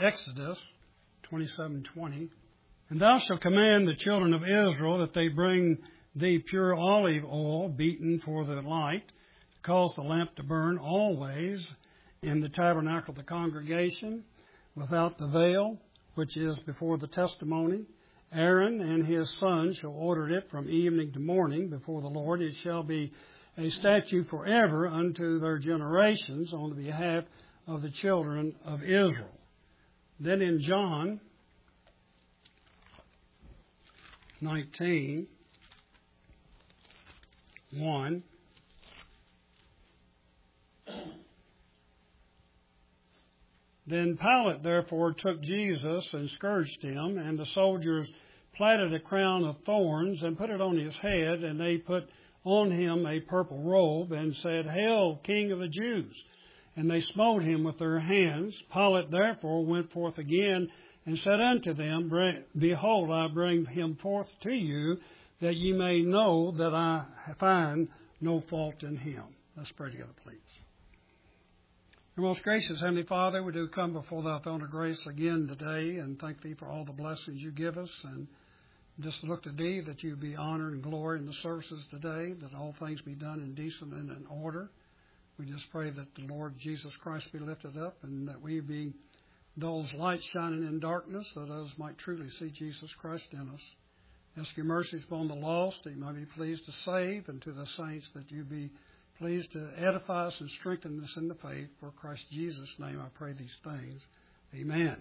Exodus 27:20. And thou shalt command the children of Israel that they bring thee pure olive oil beaten for the light, to cause the lamp to burn always in the tabernacle of the congregation, without the veil, which is before the testimony. Aaron and his sons shall order it from evening to morning before the Lord. It shall be a statute forever unto their generations on the behalf of the children of Israel. Then in John 19:1, then Pilate therefore took Jesus and scourged him, and the soldiers platted a crown of thorns and put it on his head, and they put on him a purple robe, and said, Hail, King of the Jews! And they smote him with their hands. Pilate therefore went forth again and said unto them, Behold, I bring him forth to you, that ye may know that I find no fault in him. Let's pray together, please. Our most gracious Heavenly Father, we do come before thy throne of grace again today and thank thee for all the blessings you give us, and just look to thee that you be honored and glory in the services today, that all things be done in decent and in order. We just pray that the Lord Jesus Christ be lifted up, and that we be those lights shining in darkness, that others might truly see Jesus Christ in us. Ask your mercies upon the lost, that you might be pleased to save, and to the saints that you be pleased to edify us and strengthen us in the faith. For Christ Jesus' name I pray these things. Amen.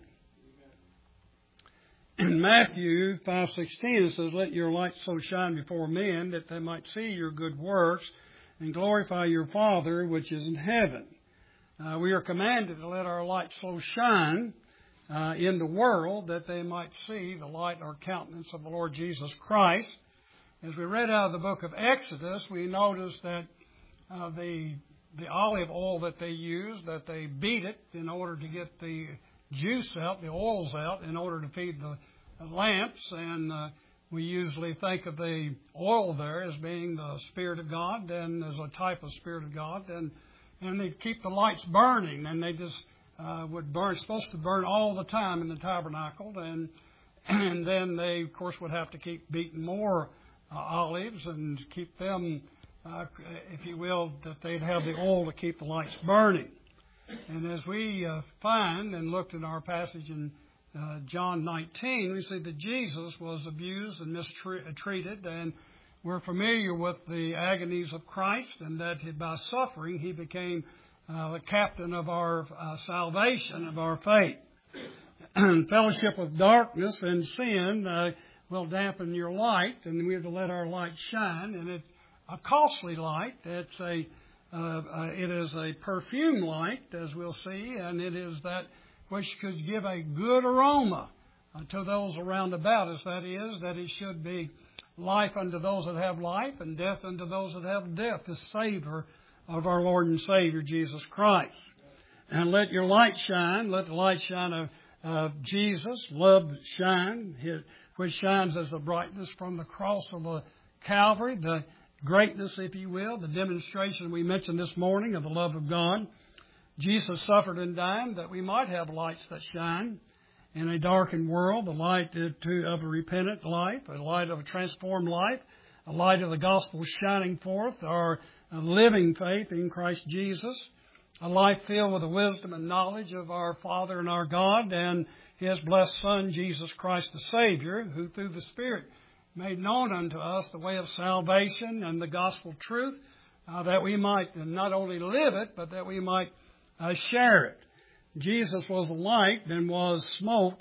In Matthew 5:16 it says, Let your light so shine before men that they might see your good works and glorify your Father which is in heaven. We are commanded to let our light so shine in the world that they might see the light or countenance of the Lord Jesus Christ. As we read out of the book of Exodus, we noticed that the olive oil that they used, that they beat it in order to get the juice out, the oils out, in order to feed the lamps. And we usually think of the oil there as being the Spirit of God, and as a type of Spirit of God. And they keep the lights burning, and they just would burn, supposed to burn all the time in the tabernacle. And then they, of course, would have to keep beating more olives and keep them, if you will, that they'd have the oil to keep the lights burning. And as we find and looked in our passage in John 19, we see that Jesus was abused and mistreated, and we're familiar with the agonies of Christ, and that by suffering he became the captain of our salvation, of our faith. Fellowship with darkness and sin will dampen your light, and we have to let our light shine. And it's a costly light. It is a perfume light, as we'll see, and it is that which could give a good aroma to those around about us. That is, that it should be life unto those that have life, and death unto those that have death, the savor of our Lord and Savior, Jesus Christ. And let your light shine. Let the light shine of Jesus. Love shine, which shines as the brightness from the cross of the Calvary, the greatness, if you will, the demonstration we mentioned this morning of the love of God. Jesus suffered and died that we might have lights that shine in a darkened world, the light of a repentant life, a light of a transformed life, a light of the gospel shining forth, our living faith in Christ Jesus, a life filled with the wisdom and knowledge of our Father and our God and His blessed Son, Jesus Christ the Savior, who through the Spirit made known unto us the way of salvation and the gospel truth, that we might not only live it, but that we might share it. Jesus was a light and was smote,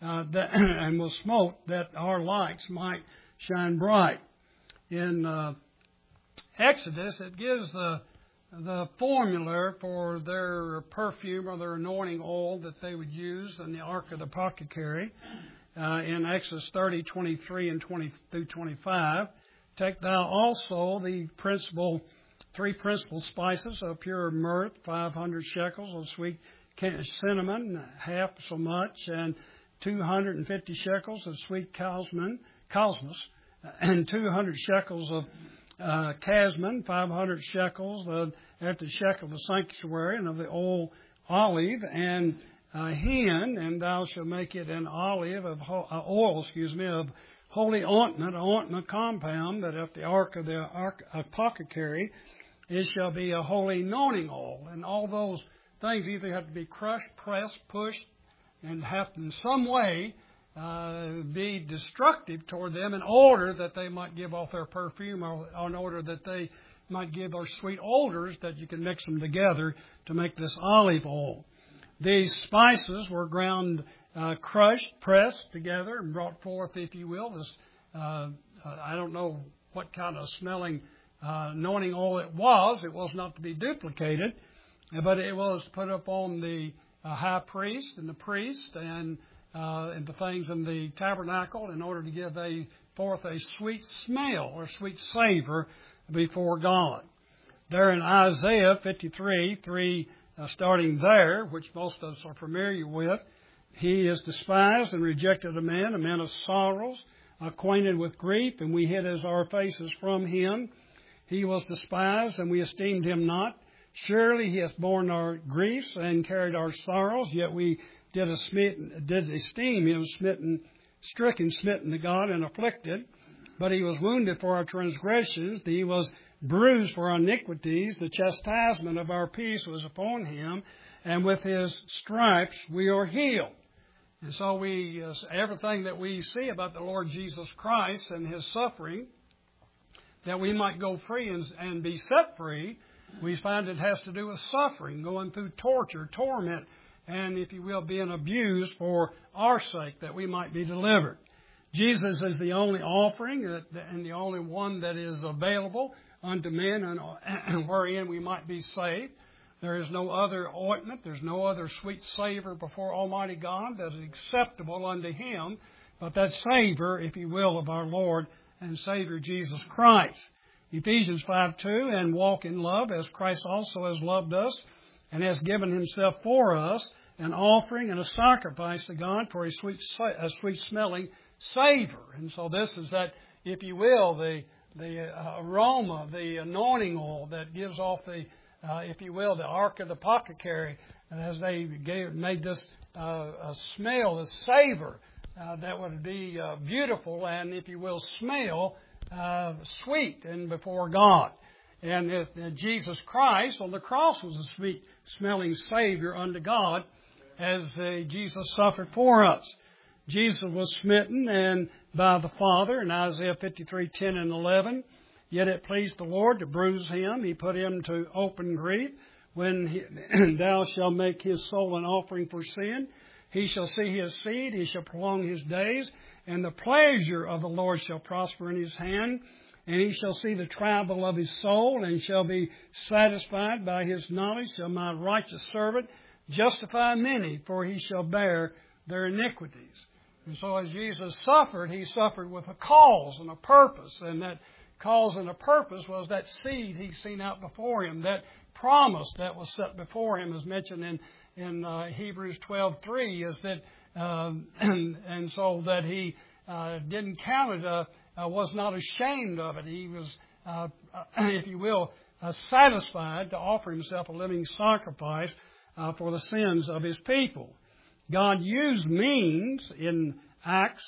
that our lights might shine bright. In Exodus, it gives the formula for their perfume or their anointing oil that they would use in the Ark of the Apothecary. In Exodus 30:23 and 20 through 25, take thou also the three principal spices of pure myrrh, 500 shekels of sweet cinnamon, half so much, and 250 shekels of sweet cosmos, and 200 shekels of casman, 500 shekels at the shekel of the sanctuary, and of the oil olive, and hin, and thou shalt make it an olive of oil, of holy ointment compound, that at the ark of the apothecary it shall be a holy anointing oil. And all those things either have to be crushed, pressed, pushed, and have in some way be destructive toward them in order that they might give off their perfume, or in order that they might give their sweet odors, that you can mix them together to make this olive oil. These spices were ground, crushed, pressed together, and brought forth, if you will, this, I don't know what kind of smelling anointing oil it was. It was not to be duplicated, but it was put upon the high priest and the priest and the things in the tabernacle in order to give forth a sweet smell or sweet savor before God. There in Isaiah 53:3, starting there, which most of us are familiar with, he is despised and rejected of men, a man of sorrows, acquainted with grief, and we hid our faces from him. He was despised, and we esteemed him not. Surely he hath borne our griefs and carried our sorrows, yet we did esteem him stricken, smitten to God, and afflicted. But he was wounded for our transgressions, he was bruised for our iniquities. The chastisement of our peace was upon him, and with his stripes we are healed. And so everything that we see about the Lord Jesus Christ and his suffering, that we might go free and be set free, we find it has to do with suffering, going through torture, torment, and, if you will, being abused for our sake, that we might be delivered. Jesus is the only offering and the only one that is available unto men, and wherein we might be saved. There is no other ointment, there's no other sweet savor before Almighty God that is acceptable unto him, but that savor, if you will, of our Lord and Savior Jesus Christ. Ephesians 5:2, and walk in love as Christ also has loved us and has given himself for us, an offering and a sacrifice to God for a sweet smelling savor. And so this is that, if you will, the aroma, the anointing oil that gives off the, if you will, the ark of the apothecary, as they made this smell, this savor that would be beautiful and, if you will, smell sweet and before God. And Jesus Christ on the cross was a sweet smelling Savior unto God, as Jesus suffered for us. Jesus was smitten and by the Father in Isaiah 53:10 and 11. Yet it pleased the Lord to bruise him. He put him to open grief. When thou shalt make his soul an offering for sin, he shall see his seed, he shall prolong his days, and the pleasure of the Lord shall prosper in his hand. And he shall see the travail of his soul, and shall be satisfied by his knowledge. Shall my righteous servant justify many, for he shall bear their iniquities. And so as Jesus suffered, he suffered with a cause and a purpose. And that cause and a purpose was that seed he's seen out before him, that promise that was set before him, as mentioned in Hebrews 12:3, is that, and so that he didn't count it, was not ashamed of it. He was, if you will, satisfied to offer himself a living sacrifice for the sins of his people. God used means in Acts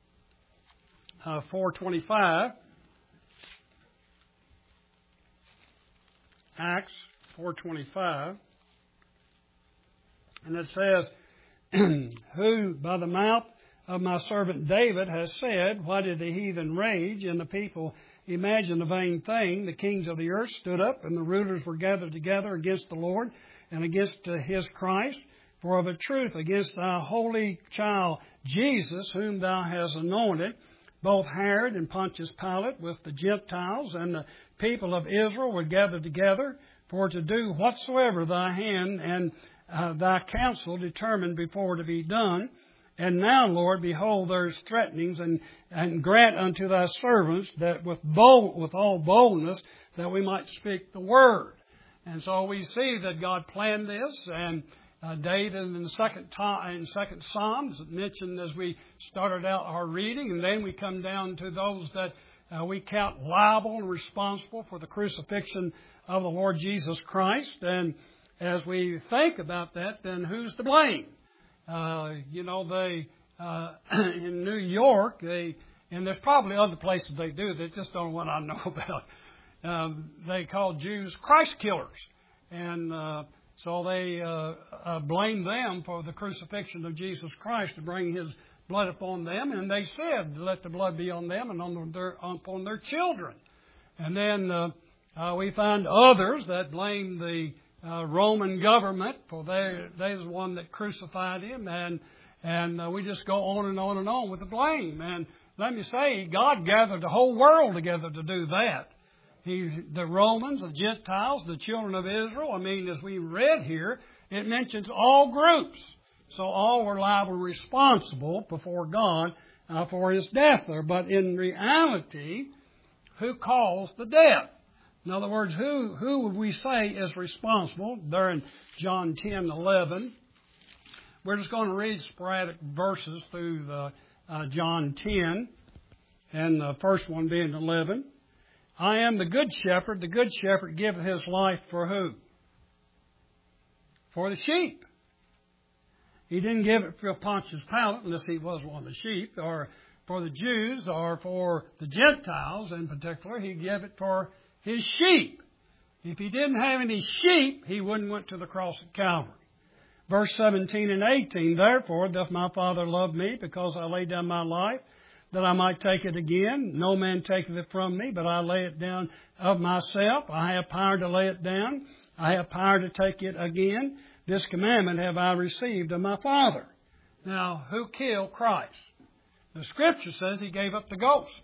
4:25. Acts 4:25. And it says, who by the mouth of my servant David has said, why did the heathen rage and the people imagine a vain thing? The kings of the earth stood up, and the rulers were gathered together against the Lord and against his Christ. For of a truth against thy holy child Jesus, whom thou hast anointed, both Herod and Pontius Pilate with the Gentiles and the people of Israel were gathered together for to do whatsoever thy hand and thy counsel determined before to be done. And now, Lord, behold their threatenings, and grant unto thy servants that with all boldness that we might speak the word. And so we see that God planned this, and David in the second Psalms mentioned as we started out our reading, and then we come down to those that we count liable and responsible for the crucifixion of the Lord Jesus Christ. And as we think about that, then who's to blame? They in New York, and there's probably other places they do. They just don't know what I know about. They call Jews Christ killers, and so they blame them for the crucifixion of Jesus Christ to bring His blood upon them. And they said, "Let the blood be on them and upon their children." And then we find others that blame the Roman government for they're the one that crucified Him, and we just go on and on and on with the blame. And let me say, God gathered the whole world together to do that. The Romans, the Gentiles, the children of Israel. I mean, as we read here, it mentions all groups. So all were liable and responsible before God for His death there. But in reality, who caused the death? In other words, who would we say is responsible? There in John 10:11. We're just going to read sporadic verses through John 10, and the first one being 11. I am the good shepherd. The good shepherd giveth his life for who? For the sheep. He didn't give it for Pontius Pilate, unless he was one of the sheep, or for the Jews, or for the Gentiles in particular. He gave it for His sheep. If He didn't have any sheep, He wouldn't went to the cross at Calvary. Verse 17 and 18, therefore doth my Father love me, because I lay down my life, that I might take it again. No man taketh it from me, but I lay it down of myself. I have power to lay it down. I have power to take it again. This commandment have I received of my Father. Now, who killed Christ? The Scripture says He gave up the ghost.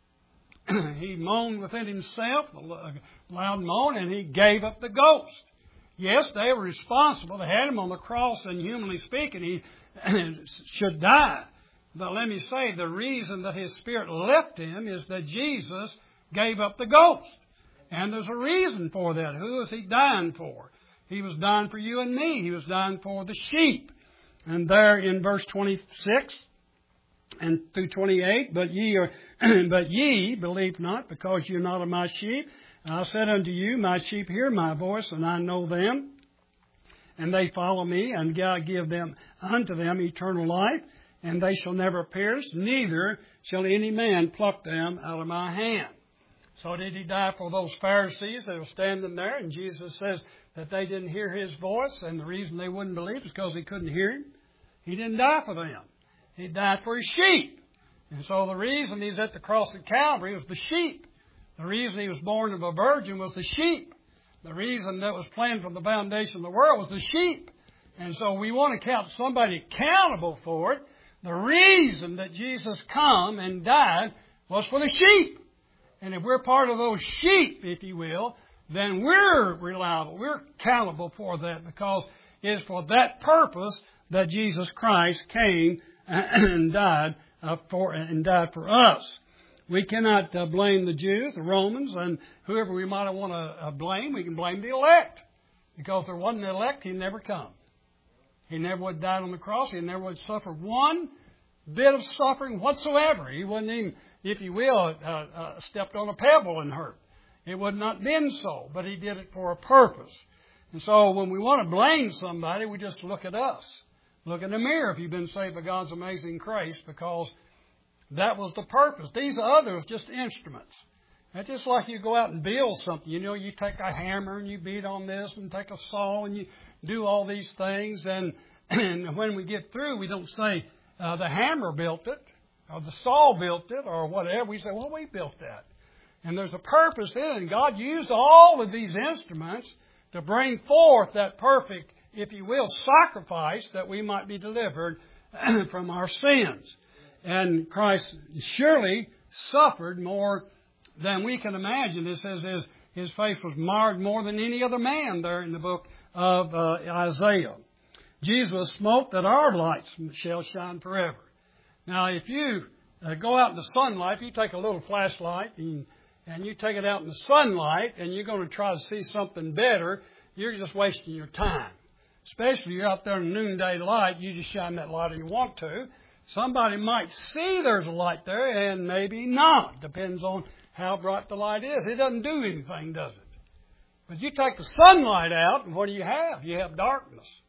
He moaned within Himself, a loud moan, and He gave up the ghost. Yes, they were responsible. They had Him on the cross, and humanly speaking, He should die. But let me say, the reason that His Spirit left Him is that Jesus gave up the ghost. And there's a reason for that. Who is He dying for? He was dying for you and me. He was dying for the sheep. And there in verse 26 and through 28, but ye believe not, because you're not of my sheep. I said unto you, my sheep hear my voice, and I know them, and they follow me, and God give them unto them eternal life, and they shall never perish, neither shall any man pluck them out of my hand. So did He die for those Pharisees that were standing there? And Jesus says that they didn't hear His voice, and the reason they wouldn't believe is because He couldn't hear Him. He didn't die for them. He died for His sheep. And so the reason He's at the cross at Calvary was the sheep. The reason He was born of a virgin was the sheep. The reason that was planned from the foundation of the world was the sheep. And so we want to count somebody accountable for it. The reason that Jesus come and died was for the sheep. And if we're part of those sheep, if you will, then we're reliable. We're accountable for that, because it's for that purpose that Jesus Christ came and died for us. We cannot blame the Jews, the Romans, and whoever we might want to blame. We can blame the elect, because there wasn't an elect, He never come. He never would have died on the cross. He never would have suffered one bit of suffering whatsoever. He wouldn't even, if you will, stepped on a pebble and hurt. It would not have been so, but He did it for a purpose. And so when we want to blame somebody, we just look at us. Look in the mirror if you've been saved by God's amazing grace, because that was the purpose. These others just instruments. It's just like you go out and build something. You know, you take a hammer and you beat on this, and take a saw and you do all these things. And when we get through, we don't say the hammer built it, or the saw built it, or whatever. We say, well, we built that. And there's a purpose in it. And God used all of these instruments to bring forth that perfect, if you will, sacrifice that we might be delivered from our sins. And Christ surely suffered more than we can imagine. It says His face was marred more than any other man there in the book of Isaiah. Jesus smote that our lights shall shine forever. Now, if you go out in the sunlight, if you take a little flashlight and you take it out in the sunlight and you're going to try to see something better, you're just wasting your time. Especially if you're out there in noonday light, you just shine that light if you want to. Somebody might see there's a light there and maybe not. Depends on how bright the light is. It doesn't do anything, does it? But you take the sunlight out, and what do you have? You have darkness.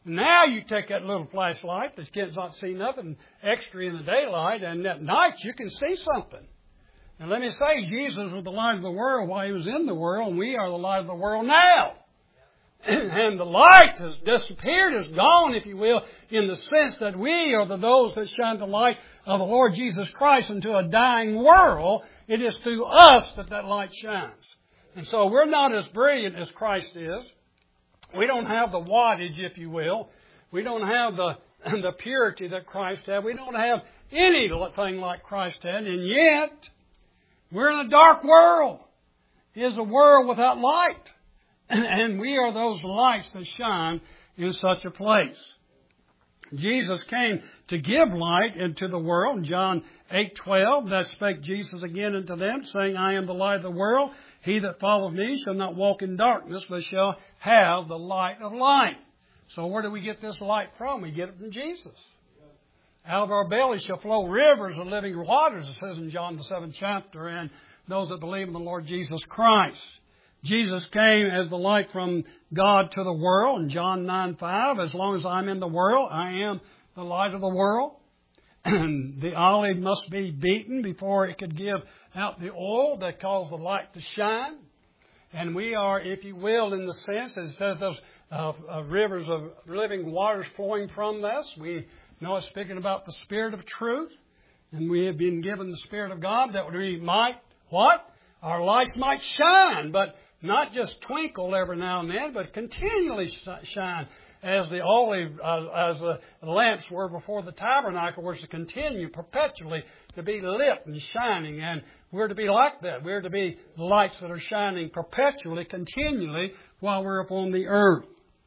Now you take that little flashlight that kids not see nothing extra in the daylight, and at night you can see something. And let me say, Jesus was the light of the world while He was in the world, and we are the light of the world now. And the light has disappeared, is gone, if you will, in the sense that we are those that shine the light of the Lord Jesus Christ into a dying world. It is through us that light shines. And so we're not as brilliant as Christ is. We don't have the wattage, if you will. We don't have the purity that Christ had. We don't have anything like Christ had. And yet, we're in a dark world. It is a world without light. And we are those lights that shine in such a place. Jesus came to give light into the world. In John 8:12, that spake Jesus again unto them, saying, I am the light of the world. He that followeth me shall not walk in darkness, but shall have the light of life. So where do we get this light from? We get it from Jesus. Out of our belly shall flow rivers of living waters, it says in John the 7th chapter, and those that believe in the Lord Jesus Christ. Jesus came as the light from God to the world. In John 9:5, as long as I'm in the world, I am the light of the world. And the olive must be beaten before it could give out the oil that caused the light to shine. And we are, if you will, in the sense, it says those rivers of living waters flowing from us. We know it's speaking about the Spirit of truth. And we have been given the Spirit of God that we might, what? Our lights might shine, but not just twinkle every now and then, but continually shine as the olive, as the lamps were before the tabernacle, was to continue perpetually to be lit and shining. And we're to be like that. We're to be lights that are shining perpetually, continually, while we're upon the earth.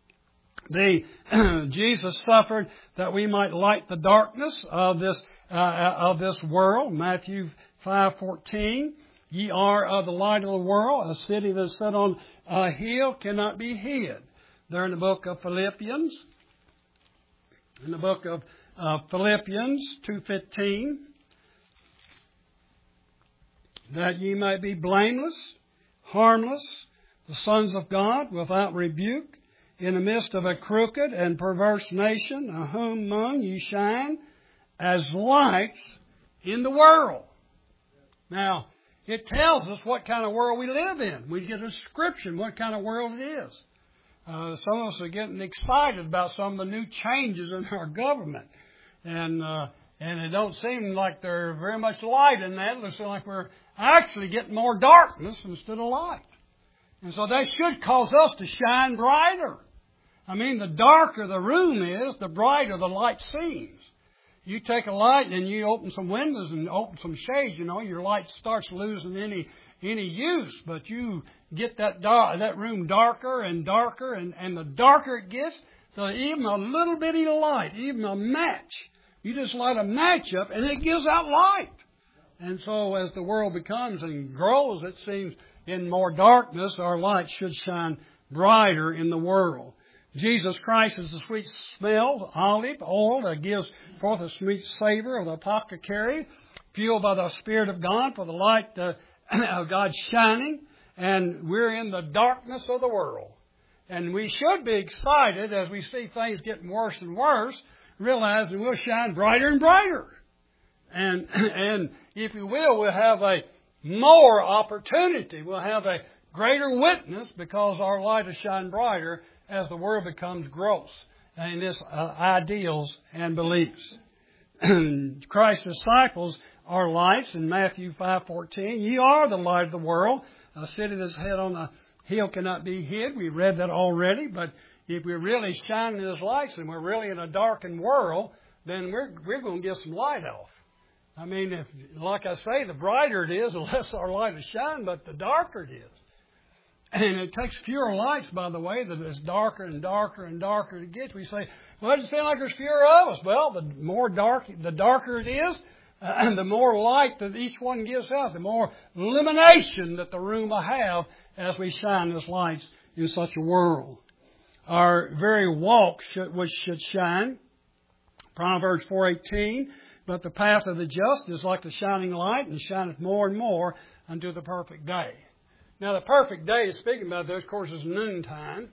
Jesus suffered that we might light the darkness of this world. Matthew 5:14. Ye are of the light of the world. A city that is set on a hill cannot be hid. There in the book of Philippians. In the book of Philippians 2:15. That ye may be blameless, harmless, the sons of God, without rebuke, in the midst of a crooked and perverse nation, of whom among ye shine as lights in the world. Now, it tells us what kind of world we live in. We get a description what kind of world it is. Some of us are getting excited about some of the new changes in our government. And it don't seem like there's very much light in that. It looks like we're actually getting more darkness instead of light. And so that should cause us to shine brighter. I mean, the darker the room is, the brighter the light seems. You take a light and you open some windows and open some shades, your light starts losing any use. But you get that room darker and darker, and the darker it gets, even a little bitty light, even a match, you just light a match up and it gives out light. And so as the world becomes and grows, it seems, in more darkness, our light should shine brighter in the world. Jesus Christ is the sweet smell, olive oil that gives forth a sweet savor of the apothecary, fueled by the Spirit of God for the light of God shining. And we're in the darkness of the world. And we should be excited as we see things getting worse and worse, realizing we'll shine brighter and brighter. And if you will, we'll have a more opportunity. We'll have a greater witness because our light will shine brighter as the world becomes gross in its ideals and beliefs. Christ's disciples are lights in Matthew 5:14. Ye are the light of the world. A city that's set on a hill cannot be hid. We read that already. But if we're really shining as lights and we're really in a darkened world, then we're going to get some light off. I mean, like I say, the brighter it is, the less our light will shine, but the darker it is. And it takes fewer lights, by the way, that it's darker and darker and darker it gets. We say, well, it doesn't seem like there's fewer of us. Well, the darker it is, and the more light that each one gives out, the more illumination that the room will have as we shine as lights in such a world. Our very walk should shine. Proverbs 4:18, but the path of the just is like the shining light, and shineth more and more unto the perfect day. Now, the perfect day is speaking about this, of course, is noontime.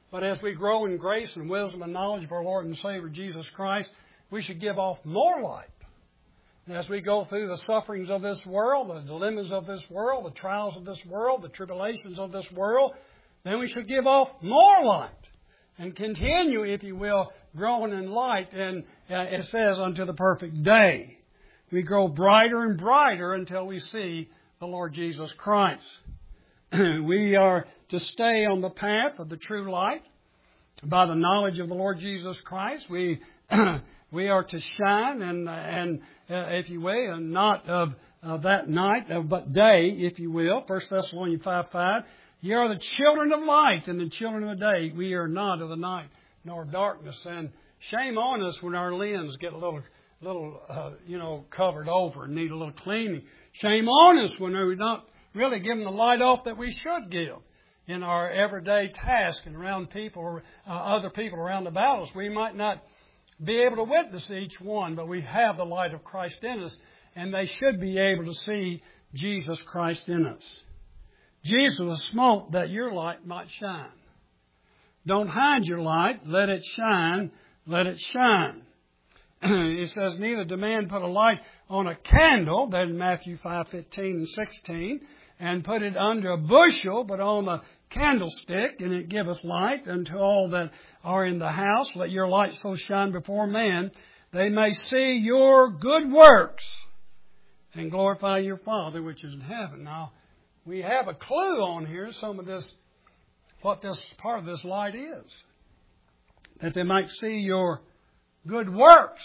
But as we grow in grace and wisdom and knowledge of our Lord and Savior Jesus Christ, we should give off more light. And as we go through the sufferings of this world, the dilemmas of this world, the trials of this world, the tribulations of this world, then we should give off more light and continue, if you will, growing in light. And it says, unto the perfect day. We grow brighter and brighter until we see the Lord Jesus Christ. We are to stay on the path of the true light by the knowledge of the Lord Jesus Christ. We are to shine, and if you will, and not of that night, but day, if you will. 1 Thessalonians 5:5. Ye are the children of light and the children of the day. We are not of the night nor darkness. And shame on us when our limbs get a little covered over and need a little cleaning. Shame on us when we're not really giving the light off that we should give in our everyday task and around people, other people around about us. We might not be able to witness each one, but we have the light of Christ in us, and they should be able to see Jesus Christ in us. Jesus was smote that your light might shine. Don't hide your light. Let it shine. Let it shine. It says, neither do man put a light on a candle, that in Matthew 5:15 and 16, and put it under a bushel, but on the candlestick, and it giveth light unto all that are in the house. Let your light so shine before men, they may see your good works, and glorify your Father which is in heaven. Now, we have a clue on here, some of this, what this part of this light is. That they might see your good works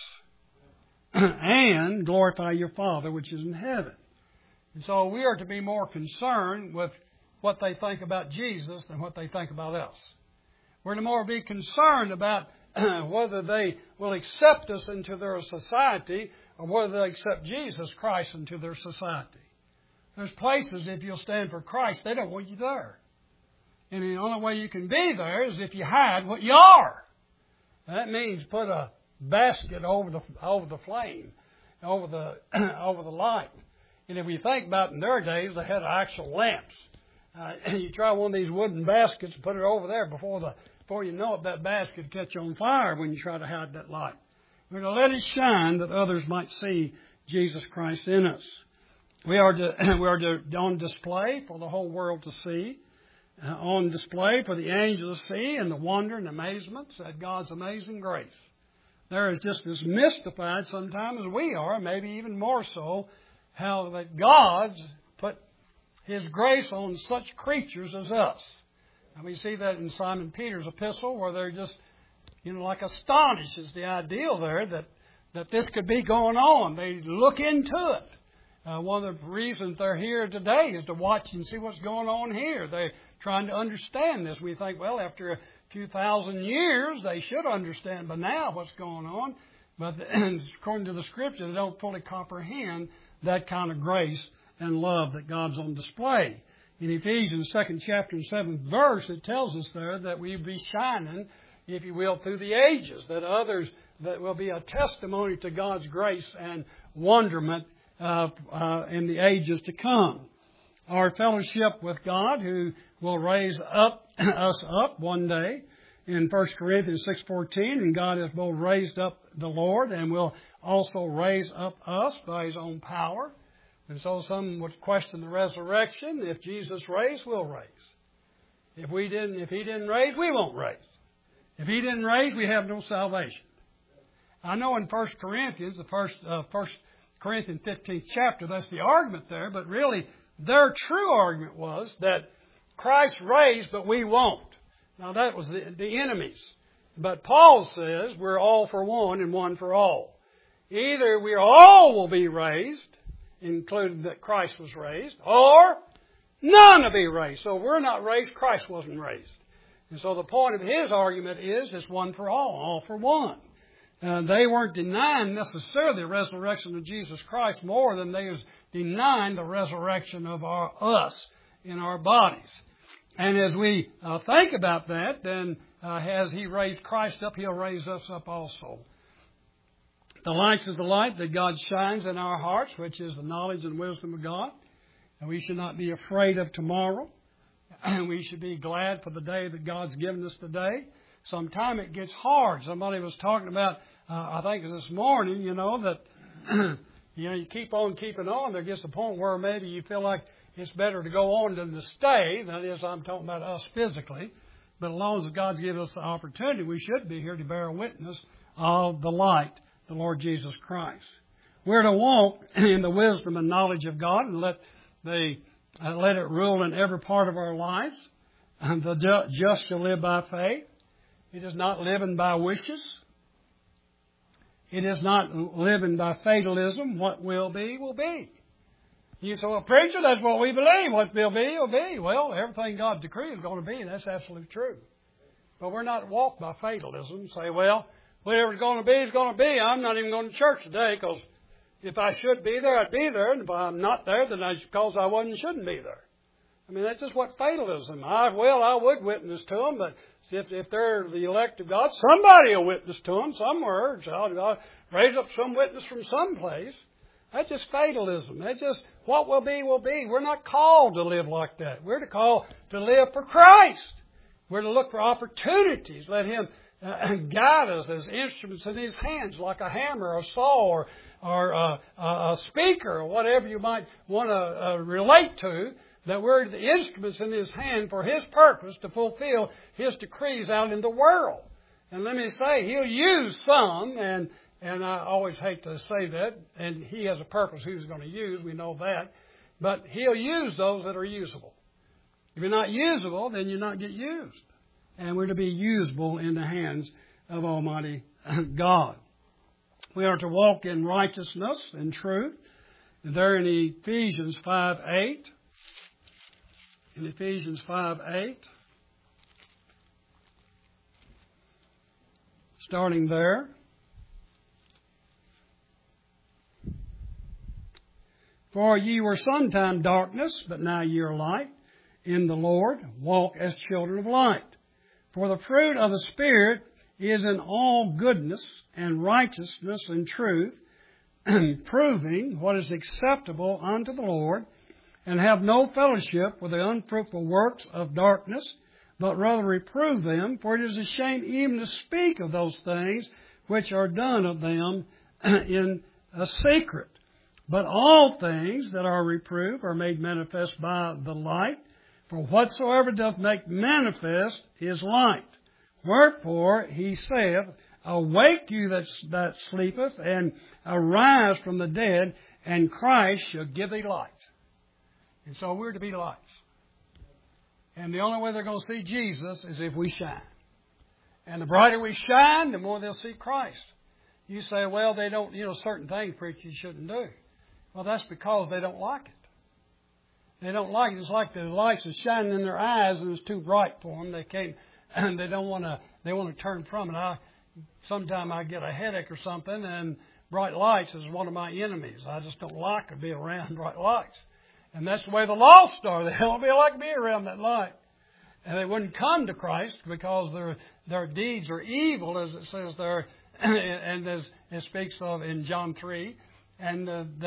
and glorify your Father which is in heaven. And so we are to be more concerned with what they think about Jesus than what they think about us. We're to more be concerned about whether they will accept us into their society or whether they accept Jesus Christ into their society. There's places, if you'll stand for Christ, they don't want you there. And the only way you can be there is if you hide what you are. That means put a basket over the flame, over the light. And if we think about it, in their days, they had actual lamps. You try one of these wooden baskets and put it over there before you know it, that basket will catch on fire when you try to hide that light. We're to let it shine that others might see Jesus Christ in us. We are on display for the whole world to see, on display for the angels to see, and the wonder and amazement at God's amazing grace. They're just as mystified sometimes as we are, maybe even more so, how that God put His grace on such creatures as us. And we see that in Simon Peter's epistle, where they're just, like astonished is the ideal there that this could be going on. They look into it. One of the reasons they're here today is to watch and see what's going on here. They're trying to understand this. We think, well, after a few thousand years, they should understand by now what's going on. But according to the Scripture, they don't fully comprehend that kind of grace and love that God's on display. In Ephesians 2nd chapter and 7th verse, it tells us there that we be shining, if you will, through the ages, that others, that will be a testimony to God's grace and wonderment in the ages to come. Our fellowship with God, who will raise us up one day, in 1 Corinthians 6:14, and God has both raised up the Lord and will also raise up us by His own power. And so some would question the resurrection. If Jesus raised, we'll raise. If He didn't raise, we won't raise. If He didn't raise, we have no salvation. I know in 1 Corinthians, the first Corinthians 15th chapter, that's the argument there, but really their true argument was that Christ raised, but we won't. Now that was the enemies. But Paul says we're all for one and one for all. Either we all will be raised, including that Christ was raised, or none will be raised. So if we're not raised, Christ wasn't raised. And so the point of his argument is it's one for all for one. They weren't denying necessarily the resurrection of Jesus Christ more than they was denying the resurrection of us in our bodies. And as we think about that, then as He raised Christ up, He'll raise us up also. The light is the light that God shines in our hearts, which is the knowledge and wisdom of God. And we should not be afraid of tomorrow. we should be glad for the day that God's given us today. Sometimes it gets hard. Somebody was talking about, I think it was this morning, that you keep on keeping on. There gets a point where maybe you feel like it's better to go on than to stay. That is, I'm talking about us physically. But as long as God's given us the opportunity, we should be here to bear witness of the light, the Lord Jesus Christ. We're to walk in the wisdom and knowledge of God and let it rule in every part of our lives. The just shall live by faith. It is not living by wishes. It is not living by fatalism. What will be, will be. You say, well, preacher, that's what we believe. What will be, will be. Well, everything God decrees is going to be, and that's absolutely true. But we're not walked by fatalism. Say, well, whatever's going to be is going to be. I'm not even going to church today because if I should be there, I'd be there. And if I'm not there, then it's because I shouldn't be there. I mean, that's just what fatalism. I would witness to them, but if they're the elect of God, somebody will witness to them somewhere. I'll raise up some witness from someplace. That's just fatalism. That's just what will be, will be. We're not called to live like that. We're called to live for Christ. We're to look for opportunities. Let Him guide us as instruments in His hands, like a hammer or a saw or a speaker or whatever you might want to relate to, that we're the instruments in His hand for His purpose to fulfill His decrees out in the world. And let me say, He'll use some, and I always hate to say that, and He has a purpose who He's going to use, we know that, but He'll use those that are usable. If you're not usable, then you'll not get used. And we're to be usable in the hands of Almighty God. We are to walk in righteousness and truth. And there in Ephesians 5:8, in Ephesians 5:8, starting there. For ye were sometime darkness, but now ye are light in the Lord. Walk as children of light. For the fruit of the Spirit is in all goodness and righteousness and truth, proving what is acceptable unto the Lord, and have no fellowship with the unfruitful works of darkness, but rather reprove them, for it is a shame even to speak of those things which are done of them in a secret. But all things that are reproved are made manifest by the light, for whatsoever doth make manifest is light. Wherefore he saith, Awake you that sleepeth, and arise from the dead, and Christ shall give thee light. And so we're to be lights. And the only way they're going to see Jesus is if we shine. And the brighter we shine, the more they'll see Christ. You say, well, they don't, certain things, preacher, you shouldn't do. Well, that's because they don't like it. They don't like it. It's like the lights are shining in their eyes and it's too bright for them. They can't, and they want to turn from it. Sometimes I get a headache or something, and bright lights is one of my enemies. I just don't like to be around bright lights. And that's the way the lost are. They don't like to be around that light. And they wouldn't come to Christ because their deeds are evil, as it says there, and as it speaks of in John 3. And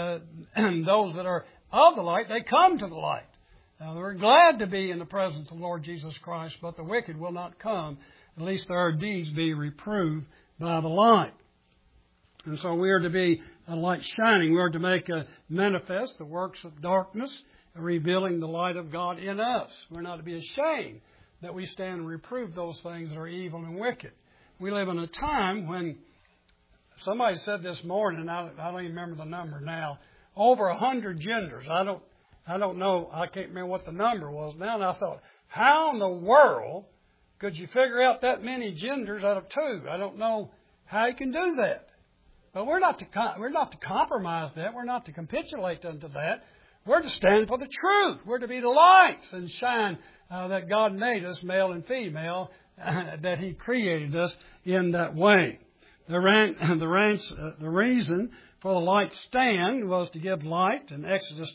those that are of the light, they come to the light. Now, they're glad to be in the presence of the Lord Jesus Christ, but the wicked will not come, at least their deeds be reproved by the light. And so we are to be a light shining. We are to make manifest the works of darkness, revealing the light of God in us. We're not to be ashamed that we stand and reprove those things that are evil and wicked. We live in a time when somebody said this morning, I don't even remember the number now, over 100 genders. I don't know, I can't remember what the number was now, and I thought, how in the world could you figure out that many genders out of two? I don't know how you can do that. But we're not to compromise that. We're not to capitulate unto that. We're to stand for the truth. We're to be the lights and shine that God made us, male and female, that He created us in that way. The reason for the light stand was to give light in Exodus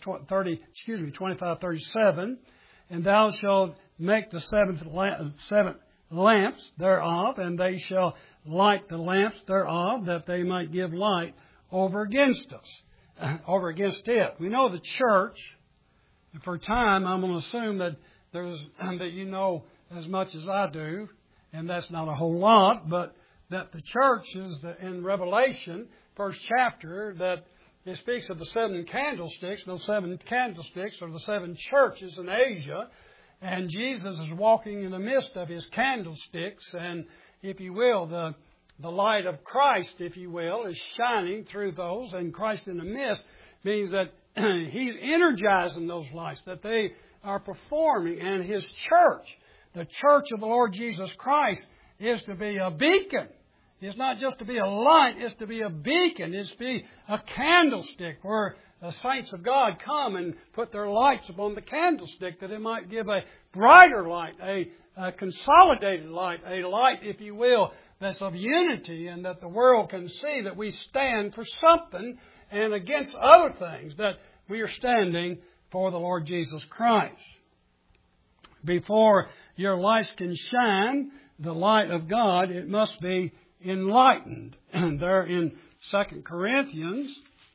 25:37, and thou shalt make the seven lamps thereof, and they shall light the lamps thereof, that they might give light over against us, over against it. We know the church, for a time I'm going to assume that that you know as much as I do, and that's not a whole lot, but that the church is in Revelation, first chapter, that it speaks of the 7 candlesticks. Those 7 candlesticks are the 7 churches in Asia, and Jesus is walking in the midst of his candlesticks, and if you will, the light of Christ, if you will, is shining through those, and Christ in the midst means that he's energizing those lights, that they are performing, and his church, the church of the Lord Jesus Christ, is to be a beacon. It's not just to be a light, it's to be a beacon. It's to be a candlestick where the saints of God come and put their lights upon the candlestick that it might give a brighter light, a consolidated light, a light, if you will, that's of unity, and that the world can see that we stand for something and against other things, that we are standing for the Lord Jesus Christ. Before your lights can shine, the light of God, it must be enlightened. And there in 2 Corinthians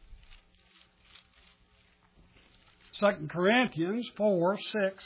4:6.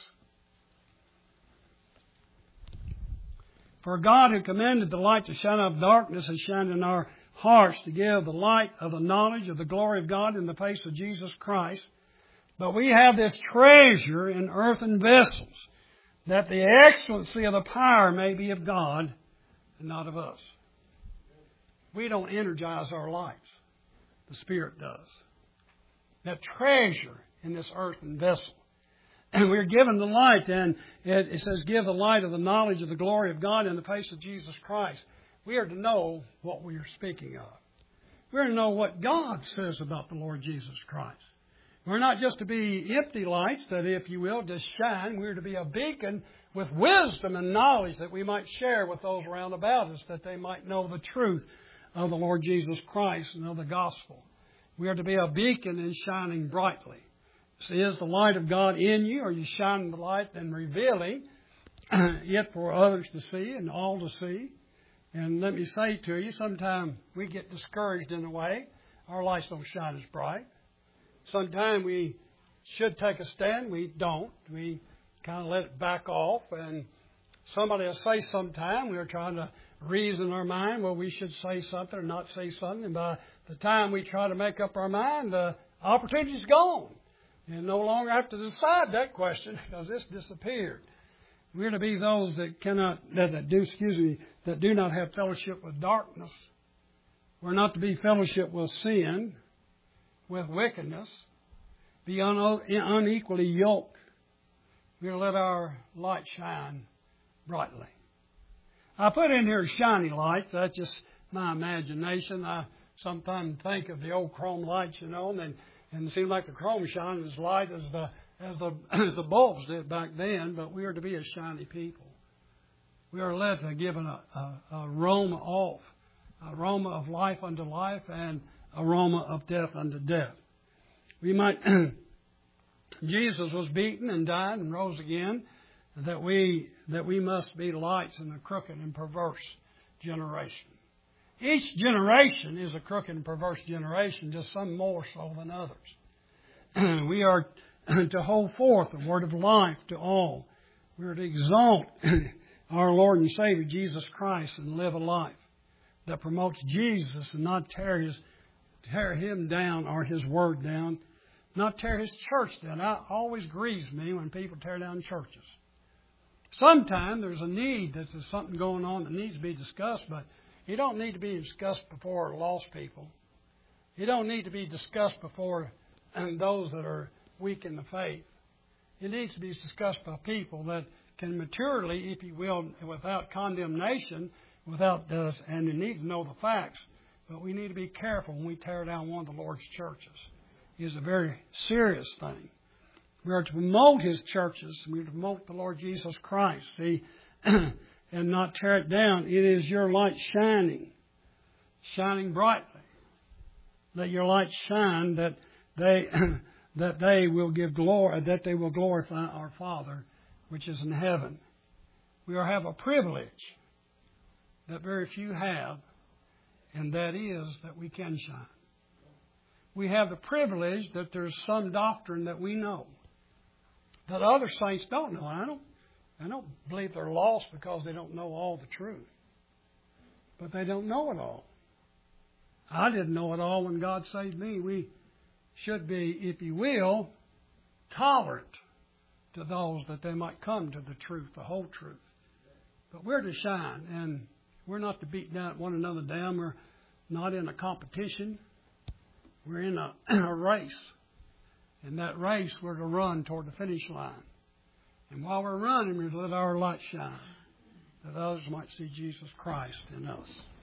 For God who commanded the light to shine out of darkness has shined in our hearts to give the light of the knowledge of the glory of God in the face of Jesus Christ. But we have this treasure in earthen vessels, that the excellency of the power may be of God and not of us. We don't energize our lights. The Spirit does. That treasure in this earthen vessel. And we're given the light, and it says, give the light of the knowledge of the glory of God in the face of Jesus Christ. We are to know what we are speaking of. We're to know what God says about the Lord Jesus Christ. We're not just to be empty lights that, if you will, just shine. We're to be a beacon with wisdom and knowledge that we might share with those around about us, that they might know the truth of the Lord Jesus Christ and of the gospel. We are to be a beacon and shining brightly. So is the light of God in you? Are you shining the light and revealing it for others to see and all to see? And let me say to you, sometimes we get discouraged in a way. Our lights don't shine as bright. Sometimes we should take a stand. We don't. We kind of let it back off. And somebody will say sometime, we're trying to reason our mind, well, we should say something or not say something. And by the time we try to make up our mind, the opportunity's gone. And no longer have to decide that question because it's disappeared. We're to be those that do not have fellowship with darkness. We're not to be fellowship with sin, with wickedness, be unequally yoked. We're to let our light shine brightly. I put in here shiny lights. That's just my imagination. I sometimes think of the old chrome lights, and it seemed like the chrome shine as light as the bulbs did back then, but we are to be a shiny people. We are led to give an aroma of life unto life and aroma of death unto death. Jesus was beaten and died and rose again, that we must be lights in a crooked and perverse generation. Each generation is a crooked and perverse generation, just some more so than others. We are to hold forth the word of life to all. We are to exalt our Lord and Savior, Jesus Christ, and live a life that promotes Jesus and not tear Him down or His word down, not tear His church down. It always grieves me when people tear down churches. Sometimes there's a need that there's something going on that needs to be discussed, but it don't need to be discussed before lost people. It don't need to be discussed before those that are weak in the faith. It needs to be discussed by people that can maturely, if you will, without condemnation, and you need to know the facts. But we need to be careful when we tear down one of the Lord's churches. It is a very serious thing. We are to promote His churches. We are to promote the Lord Jesus Christ. See, and not tear it down. It is your light shining brightly. Let your light shine that they will give glory, that they will glorify our Father which is in heaven. We have a privilege that very few have, and that is that we can shine. We have the privilege that there's some doctrine that we know But other saints don't know. I don't believe they're lost because they don't know all the truth. But they don't know it all. I didn't know it all when God saved me. We should be, if you will, tolerant to those that they might come to the truth, the whole truth. But we're to shine, and we're not to beat down one another down. We're not in a competition. We're in a race. In that race, we're to run toward the finish line. And while we're running, we're to let our light shine, that others might see Jesus Christ in us.